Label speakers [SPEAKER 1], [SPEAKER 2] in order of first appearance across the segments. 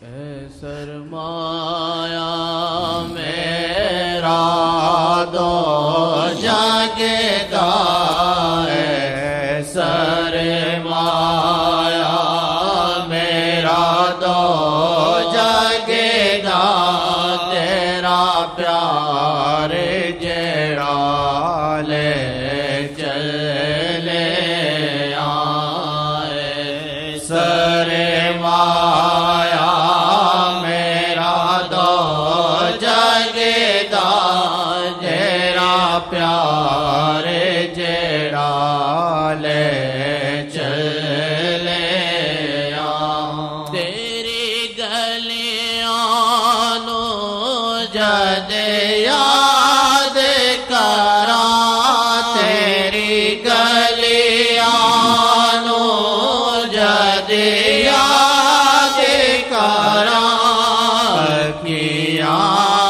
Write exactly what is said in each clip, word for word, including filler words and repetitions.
[SPEAKER 1] सरमाया मेरा दो जगदा है, सरमाया मेरा दो जगदा, तेरा प्यार जेड़ा ले चले आए। सरमाया प्यार जेड़ा ले चले आ, तेरी गलियां नू जद याद करा, तेरी गलियां नू जद याद करा, किया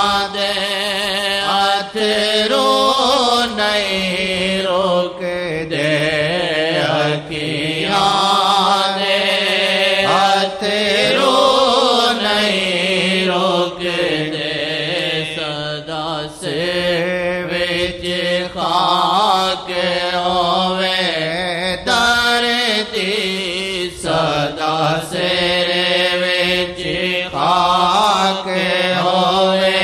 [SPEAKER 1] नहीं रोक दे अखियां ने, हथरो नहीं रोक दे, सदा से विच खाक होवे धरती, सदा से विच खाक होवे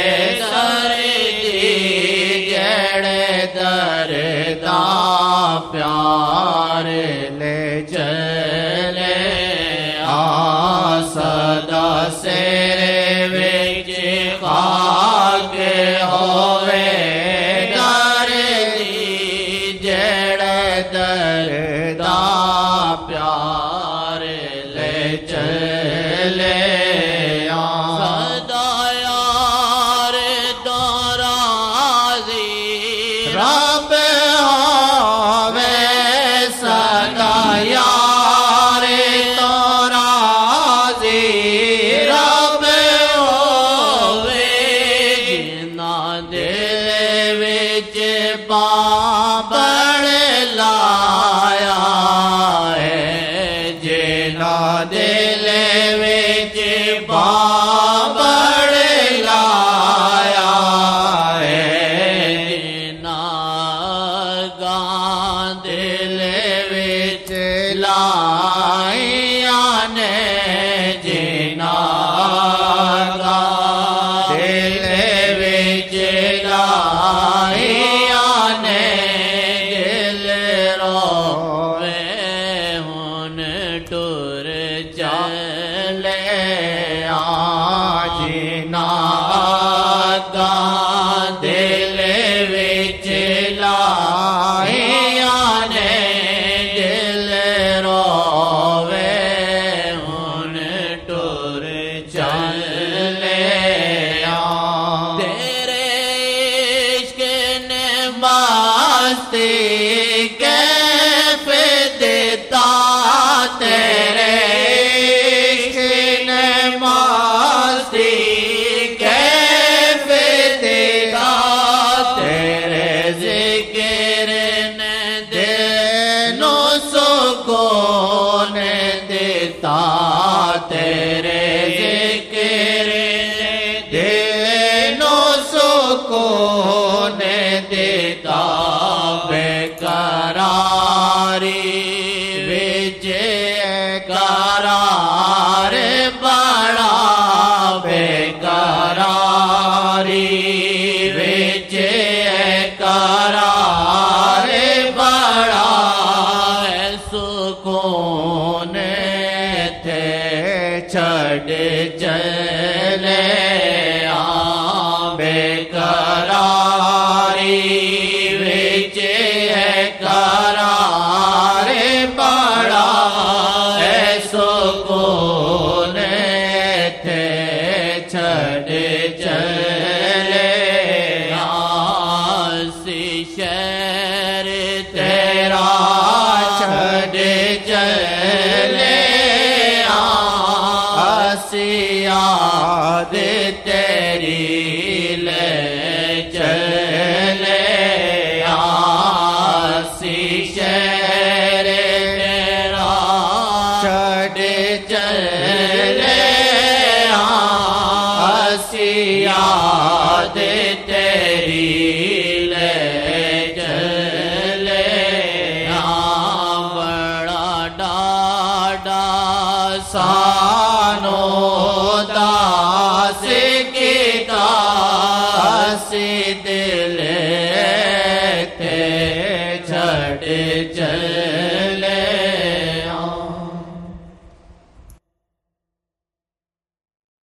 [SPEAKER 1] दरदा, प्यार ले चले आ, सदा से विच खाक होवे धरती, जेड़े दरदा प्यार ले चले आ, सदा यार दोराजी रब होवे, सदा यार तो राज़ी रब होवे, जिन्ना दिल विच बाबड़ लाया है, जिन्ना दिल विच बाबड़ लाया है, दिल विच लाइया ने, जिना दिल विच लाइया ने, दिल रोवे हुन टुर चले आ, जिना दिल विच लाइया ने, दिल रोवे हुन टुर चले आ, तेरे इश्क ने मस्ती कैफ देता, तेरे इश्क ने मस्ती कैफ देता, तेरे जिक्र ने दिनो सुकून देता, तेरे जिक्र ने दिनो सुकून देता, बेकरारी विच करार बड़ा, बेकरारी विच करार बड़ा, सुकून थे छड़ चले आ, बेकरारी विच करार बड़ा, सुकून थे छड़ चले आसी, शहर तेरा छड़ चले आसी, याद तेरी ले चले आसी, शहर तेरा छड़ चले याद तेरी ले चले बड़ा डाडा सानो दास की दास दिल ते छड़ चल